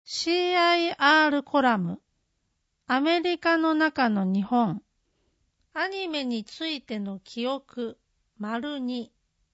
CIR コラム、アメリカの中の日本、アニメについての記憶、2。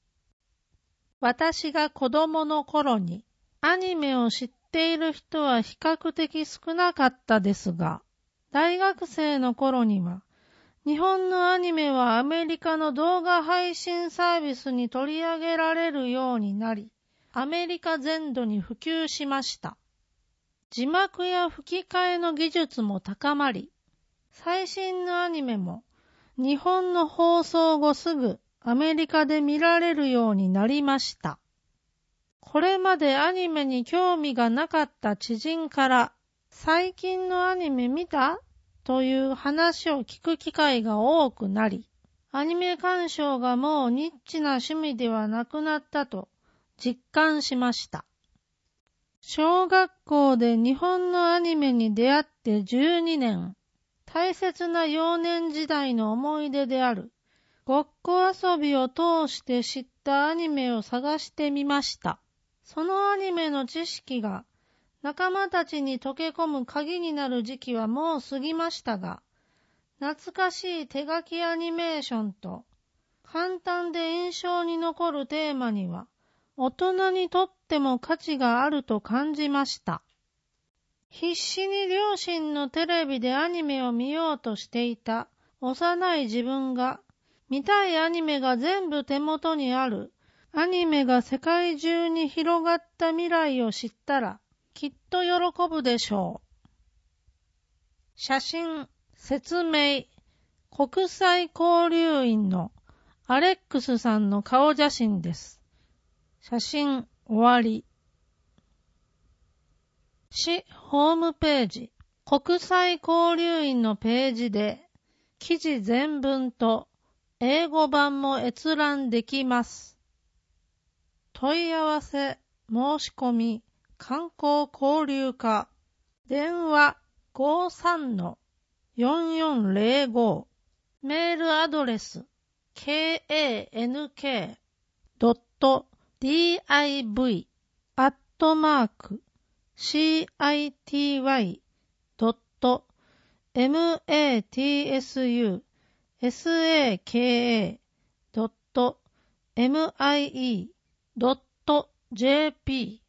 私が子供の頃にアニメを知っている人は比較的少なかったですが、大学生の頃には、日本のアニメはアメリカの動画配信サービスに取り上げられるようになり、アメリカ全土に普及しました。字幕や吹き替えの技術も高まり、最新のアニメも日本の放送後すぐアメリカで見られるようになりました。これまでアニメに興味がなかった知人から、最近のアニメ見た？という話を聞く機会が多くなり、アニメ鑑賞がもうニッチな趣味ではなくなったと実感しました。小学校で日本のアニメに出会って12年、大切な幼年時代の思い出である、ごっこ遊びを通して知ったアニメを探してみました。そのアニメの知識が仲間たちに溶け込む鍵になる時期はもう過ぎましたが、懐かしい手書きアニメーションと簡単で印象に残るテーマには、大人にとっても価値があると感じました。必死に両親のテレビでアニメを見ようとしていた幼い自分が、見たいアニメが全部手元にある、アニメが世界中に広がった未来を知ったら、きっと喜ぶでしょう。写真、説明、国際交流員のアレックスさんの顔写真です。写真終わり。市ホームページ、国際交流員のページで、記事全文と英語版も閲覧できます。問い合わせ、申し込み、観光交流課、電話 53-4405、メールアドレス、kank.div@city.matsusaka.mie.jp